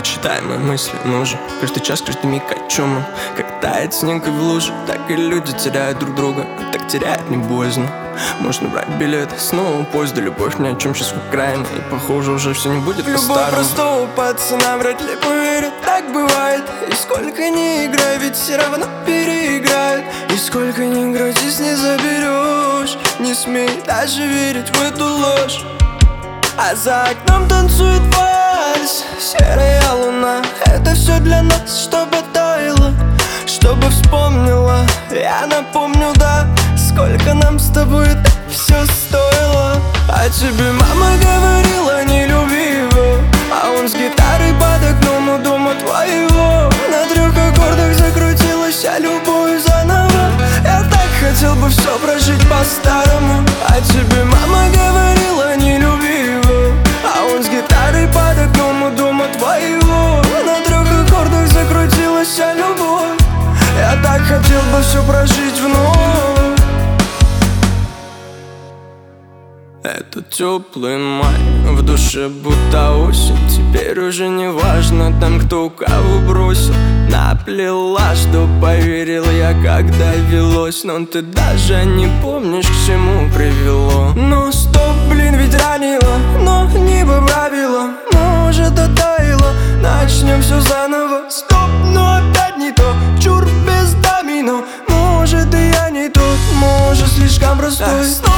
прочитай мои мысли, мы уже каждый час, каждый миг о чем мы. Как тает снег и в луже, так и люди теряют друг друга. А так терять не боязно. Можно брать билеты, снова поезд, да любовь ни о чем сейчас в Украине. И похоже уже все не будет по-старому. Любовь простого пацана вряд ли поверит, так бывает. И сколько ни играй, ведь все равно переиграют. И сколько ни грозись, не заберешь. Не смей даже верить в эту ложь. А за окном танцует вальс, серая луна. Это все для нас, чтобы таяло, чтобы вспомнила. Я напомню, да, сколько нам с тобой это все стоило. А тебе мама говорила, не люби его, а он с гитарой под окном у дома твоего. На 3 аккордах закрутилась любовь заново. Я так хотел бы все прожить по-старому. А тебе мама говорила, не люби его, а он с гитарой под окном у дома твоего. На 3 аккордах закрутилась любовь. Я так хотел бы все прожить вновь. Это теплый май, в душе будто осень. Теперь уже не важно там, кто кого бросил. Наплела, что поверил я, когда велось. Но ты даже не помнишь, к чему привело. Ну стоп, блин, ведь ранило, но не поправило. Может, оттаяло, начнем все заново. Стоп, но опять не то, чур без домино. Может, и я не тот, может, слишком простой.